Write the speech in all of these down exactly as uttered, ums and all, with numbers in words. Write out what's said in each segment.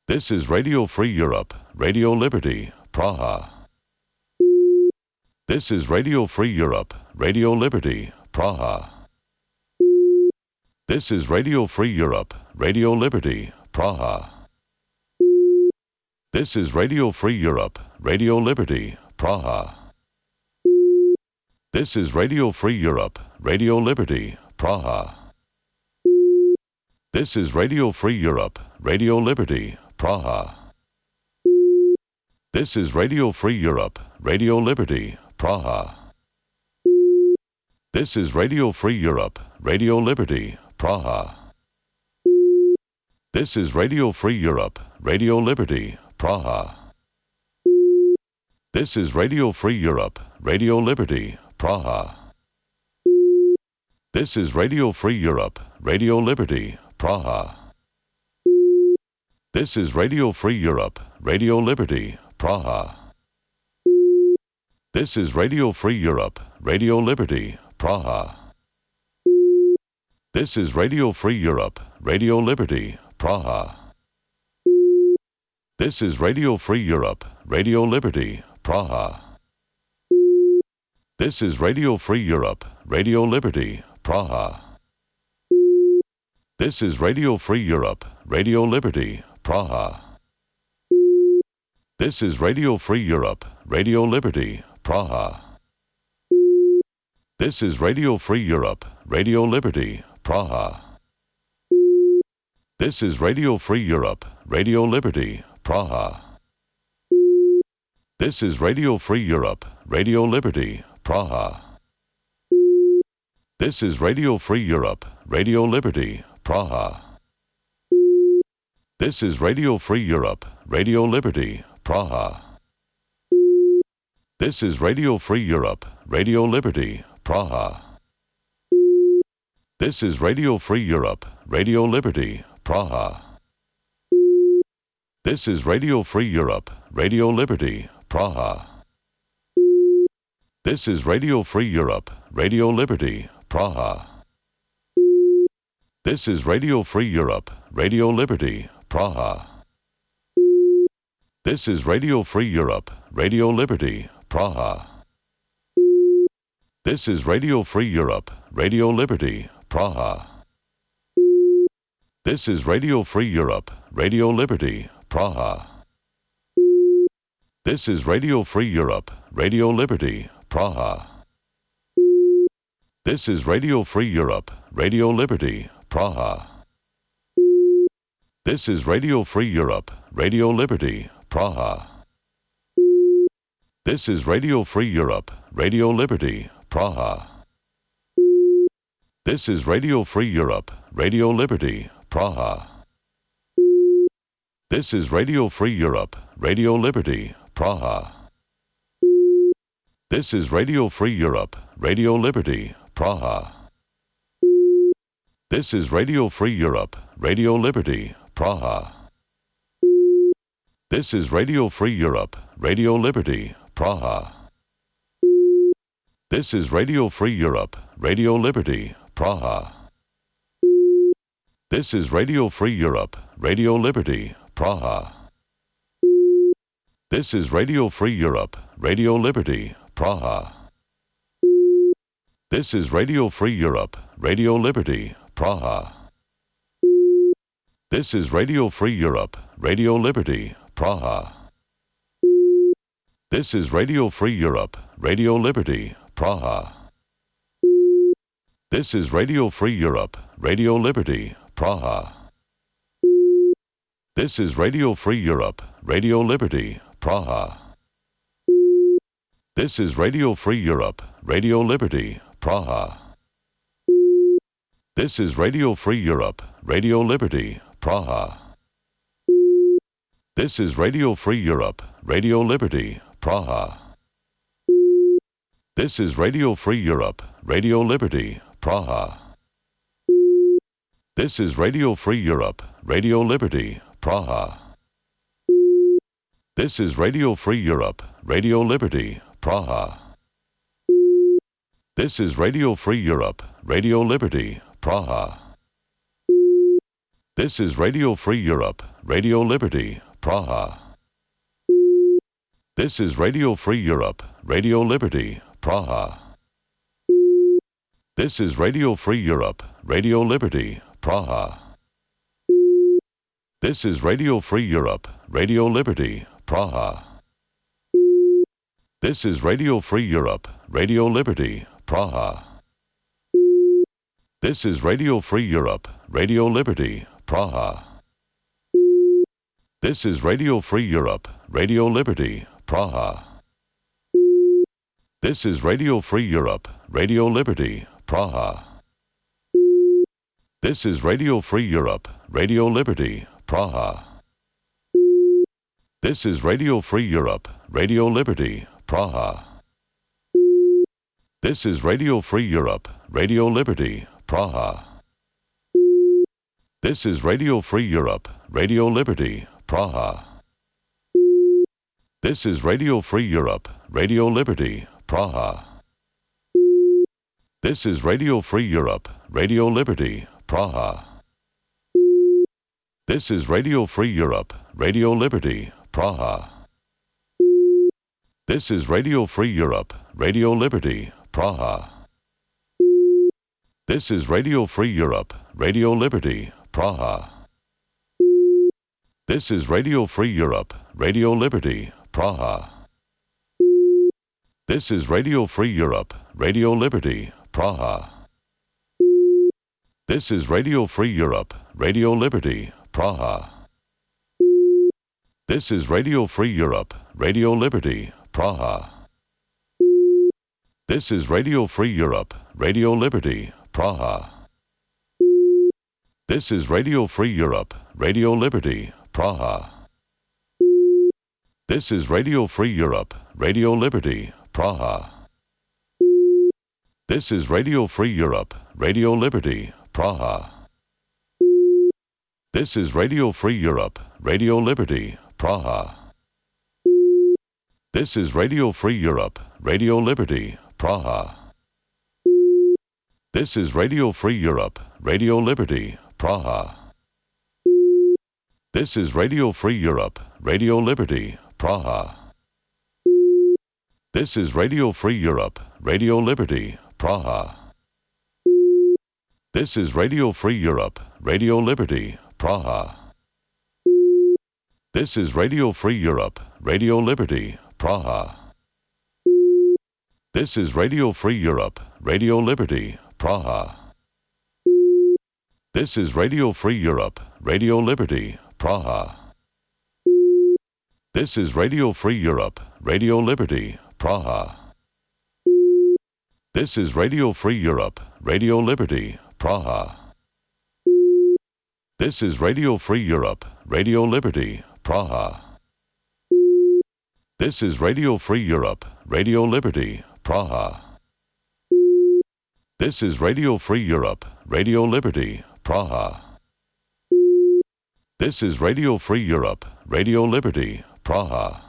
This is Radio Free Europe, Radio Liberty, Praha. This is Radio Free Europe, Radio Liberty, Praha. This is Radio Free Europe, Radio Liberty, Praha. This is Radio Free Europe, Radio Liberty, Praha. This is Radio Free Europe, Radio Liberty, Praha. This is Radio Free Europe, Radio Liberty, Praha. This is Radio Free Europe, Radio Liberty, Praha. This is Radio Free Europe, Radio Liberty, Praha. This is Radio Free Europe, Radio Liberty, Praha. This is Radio Free Europe, Radio Liberty, Praha. This is Radio Free Europe, Radio Liberty, Praha. This is Radio Free Europe, Radio Liberty, Praha. This is Radio Free Europe, Radio Liberty, Praha. This is Radio Free Europe, Radio Liberty, Praha. This is Radio Free Europe, Radio Liberty, Praha. This is Radio Free Europe, Radio Liberty, Praha. This is Radio Free Europe, Radio Liberty, Praha. This is Radio Free Europe, Radio Liberty, Praha. This is Radio Free Europe, Radio Liberty, Praha. This is Radio Free Europe, Radio Liberty, Praha. This is Radio Free Europe, Radio Liberty, Praha. This is Radio Free Europe, Radio Liberty, Praha. This is Radio Free Europe, Radio Liberty, Praha. This is Radio Free Europe, Radio Liberty, Praha. This is Radio Free Europe, Radio Liberty, Praha. This is Radio Free Europe, Radio Liberty, Praha. This is Radio Free Europe, Radio Liberty, Praha. This is Radio Free Europe, Radio Liberty, Praha. This is Radio Free Europe, Radio Liberty, Praha. This is Radio Free Europe, Radio Liberty, Praha. This is Radio Free Europe, Radio Liberty, Praha. This is Radio Free Europe, Radio Liberty, Praha. This is Radio Free Europe, Radio Liberty, Praha. This is Radio Free Europe, Radio Liberty, Praha. This is Radio Free Europe, Radio Liberty, Praha. This is Radio Free Europe, Radio Liberty, Praha. This is Radio Free Europe, Radio Liberty, Praha. This is Radio Free Europe, Radio Liberty, Praha. This is Radio Free Europe, Radio Liberty, Praha. This is Radio Free Europe, Radio Liberty, Praha. This is Radio Free Europe, Radio Liberty, Praha. This is Radio Free Europe, Radio Liberty, Praha. This is Radio Free Europe, Radio Liberty, Praha. This is Radio Free Europe, Radio Liberty, Praha. This is Radio Free Europe, Radio Liberty, Praha. This is Radio Free Europe, Radio Liberty, Praha. This is Radio Free Europe, Radio Liberty, Praha. This is Radio Free Europe, Radio Liberty, Praha. This is Radio Free Europe, Radio Liberty, Praha. This is Radio Free Europe, Radio Liberty, Praha. This is Radio Free Europe, Radio Liberty, Praha. This is Radio Free Europe, Radio Liberty, Praha. This is Radio Free Europe, Radio Liberty, Praha. This is Radio Free Europe, Radio Liberty, Praha. This is Radio Free Europe, Radio Liberty, Praha. This is Radio Free Europe, Radio Liberty, Praha. This is Radio Free Europe, Radio Liberty, Praha. This is Radio Free Europe, Radio Liberty, Praha. This is Radio Free Europe, Radio Liberty, Praha. This is Radio Free Europe, Radio Liberty, Praha. This is Radio Free Europe, Radio Liberty, Praha. This is Radio Free Europe, Radio Liberty, Praha. This is Radio Free Europe, Radio Liberty, Praha. This is Radio Free Europe, Radio Liberty, Praha. This is Radio Free Europe, Radio Liberty, Praha. This is Radio Free Europe, Radio Liberty, Praha. This is Radio Free Europe, Radio Liberty, Praha. This is Radio Free Europe, Radio Liberty, Praha. This is Radio Free Europe, Radio Liberty, Praha. This is Radio Free Europe, Radio Liberty, Praha. This is Radio Free Europe, Radio Liberty, Praha. This is Radio Free Europe, Radio Liberty, Praha. This is Radio Free Europe, Radio Liberty, Praha. This is Radio Free Europe, Radio Liberty, Praha. This is Radio Free Europe, Radio Liberty, Praha. This is Radio Free Europe, Radio Liberty, Praha. This is Radio Free Europe, Radio Liberty, Praha. This is Radio Free Europe, Radio Liberty, Praha. This is Radio Free Europe, Radio Liberty, Praha. This is Radio Free Europe, Radio Liberty, Praha. This is Radio Free Europe, Radio Liberty, Praha. This is Radio Free Europe, Radio Liberty, Praha. This is Radio Free Europe, Radio Liberty, Praha. This is Radio Free Europe, Radio Liberty, Praha. This is Radio Free Europe, Radio Liberty, Praha. This is Radio Free Europe, Radio Liberty, Praha. This is Radio Free Europe, Radio Liberty, Praha. This is Radio Free Europe, Radio Liberty, Praha. This is Radio Free Europe, Radio Liberty, Praha. This is Radio Free Europe, Radio Liberty, Praha. This is Radio Free Europe, Radio Liberty, Praha. This is Radio Free Europe, Radio Liberty, Praha. This is Radio Free Europe, Radio Liberty, Praha. This is Radio Free Europe, Radio Liberty, Praha. This is Radio Free Europe, Radio Liberty, Praha.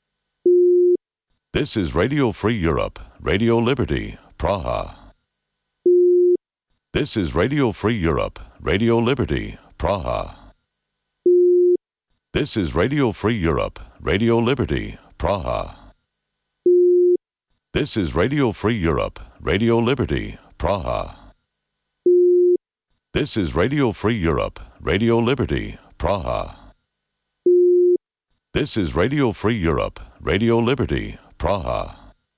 This is Radio Free Europe, Radio Liberty, Praha. This is Radio Free Europe, Radio Liberty, Praha. This is Radio Free Europe, Radio Liberty, Praha. This is Radio Free Europe, Radio Liberty, Praha. This is Radio Free Europe, Radio Liberty, Praha. This is Radio Free Europe, Radio Liberty, Praha.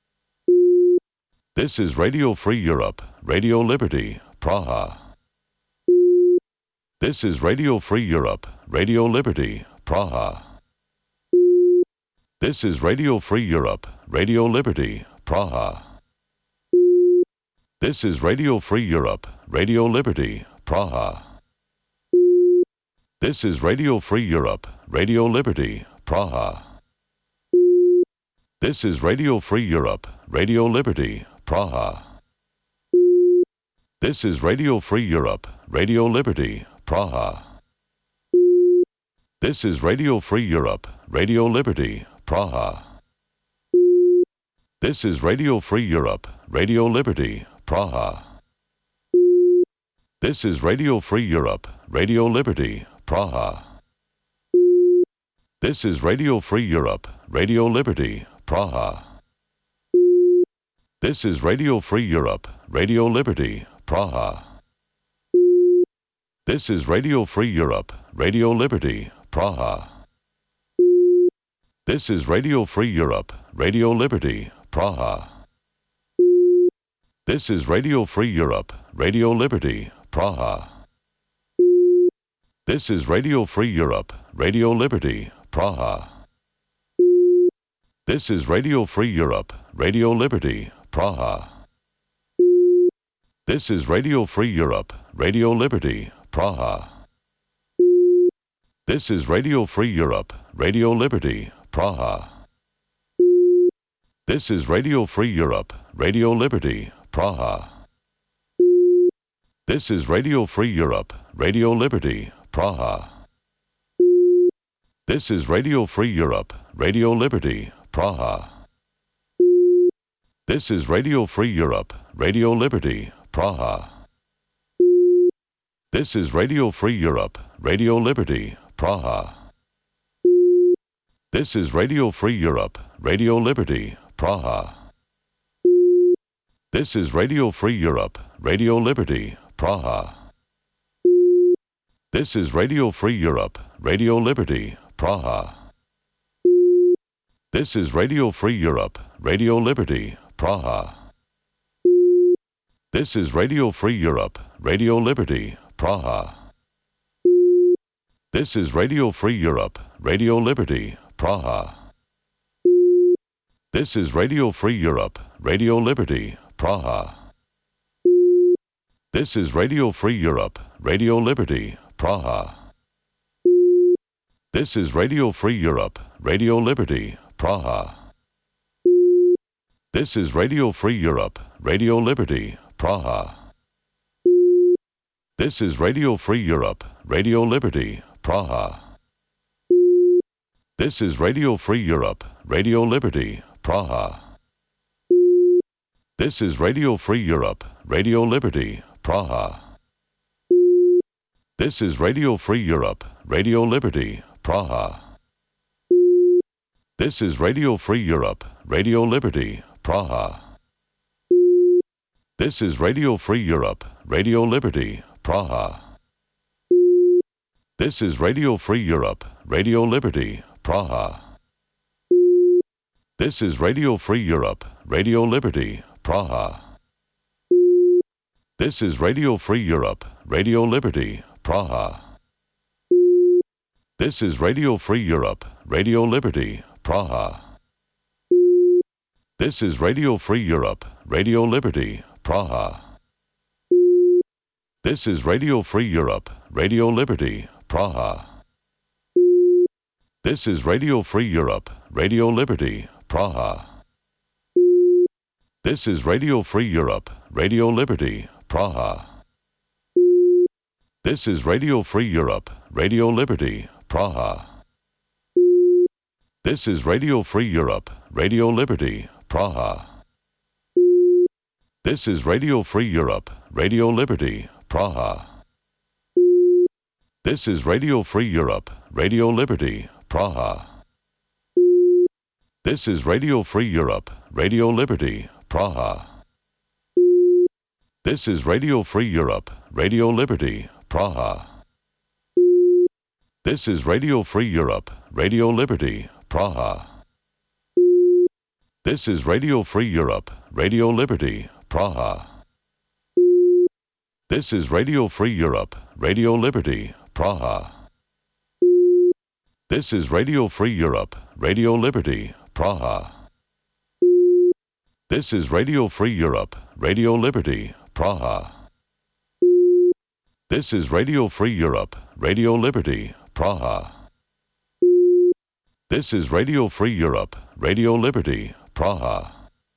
This is Radio Free Europe, Radio Liberty, Praha. This is Radio Free Europe, Radio Liberty, Praha. This is Radio Free Europe, Radio Liberty, Praha. This is Radio Free Europe, Radio Liberty, Praha. This is Radio Free Europe, Radio Liberty, Praha. This is Radio Free Europe, Radio Liberty, Praha. This is Radio Free Europe, Radio Liberty, Praha. This is Radio Free Europe, Radio Liberty, Praha. This is Radio Free Europe, Radio Liberty, Praha. This is Radio Free Europe, Radio Liberty, Praha. This is Radio Free Europe, Radio Liberty, Praha. This is Radio Free Europe, Radio Liberty, Praha. This is Radio Free Europe, Radio Liberty, Praha. This is Radio Free Europe, Radio Liberty, Praha. This is Radio Free Europe, Radio Liberty, Praha. This is Radio Free Europe, Radio Liberty, Praha. This is Radio Free Europe, Radio Liberty, Praha. This is Radio Free Europe, Radio Liberty, Praha. This is Radio Free Europe, Radio Liberty, Praha. This is Radio Free Europe, Radio Liberty, Praha. This is Radio Free Europe, Radio Liberty, Praha. This is Radio Free Europe, Radio Liberty, Praha. This is Radio Free Europe, Radio Liberty, Praha. This is Radio Free Europe, Radio Liberty, Praha. This is Radio Free Europe, Radio Liberty, Praha. This is Radio Free Europe, Radio Liberty, Praha. This is Radio Free Europe, Radio Liberty, Praha. This is Radio Free Europe, Radio Liberty, Praha. This is Radio Free Europe, Radio Liberty, Praha. This is Radio Free Europe, Radio Liberty, Praha. This is Radio Free Europe, Radio Liberty, Praha. This is Radio Free Europe, Radio Liberty, Praha. This is Radio Free Europe, Radio Liberty, Praha. This is Radio Free Europe, Radio Liberty, Praha. This is Radio Free Europe, Radio Liberty, Praha. This is Radio Free Europe, Radio Liberty, Praha. This is Radio Free Europe, Radio Liberty, Praha. This is Radio Free Europe, Radio Liberty, Praha. This is Radio Free Europe, Radio Liberty, Praha. This is Radio Free Europe, Radio Liberty, Praha. This is Radio Free Europe, Radio Liberty, Praha. This is Radio Free Europe, Radio Liberty, Praha. This is Radio Free Europe, Radio Liberty, Praha. This is Radio Free Europe, Radio Liberty, Praha. This is Radio Free Europe, Radio Liberty, Praha. This is Radio Free Europe, Radio Liberty, Praha. This is Radio Free Europe, Radio Liberty, Praha. This is Radio Free Europe, Radio Liberty, Praha. This is Radio Free Europe, Radio Liberty, Praha. This is Radio Free Europe, Radio Liberty, Praha. This is Radio Free Europe, Radio Liberty, Praha. This is Radio Free Europe, Radio Liberty, Praha. This is Radio Free Europe, Radio Liberty, Praha. This is Radio Free Europe, Radio Liberty, Praha. This is Radio Free Europe, Radio Liberty, Praha. This is Radio Free Europe, Radio Liberty, Praha. This is Radio Free Europe, Radio Liberty, Praha. This is Radio Free Europe, Radio Liberty, Praha. This is Radio Free Europe, Radio Liberty, Praha. This is Radio Free Europe, Radio Liberty, Praha. This is Radio Free Europe, Radio Liberty, Praha.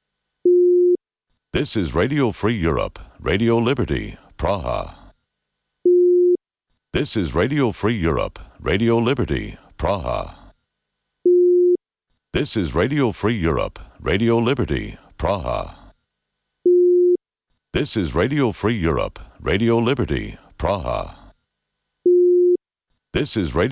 This is Radio Free Europe, Radio Liberty, Praha. This is Radio Free Europe, Radio Liberty, Praha. This is Radio Free Europe, Radio Liberty, Praha. This is Radio Free Europe, Radio Liberty, Praha. This is Radio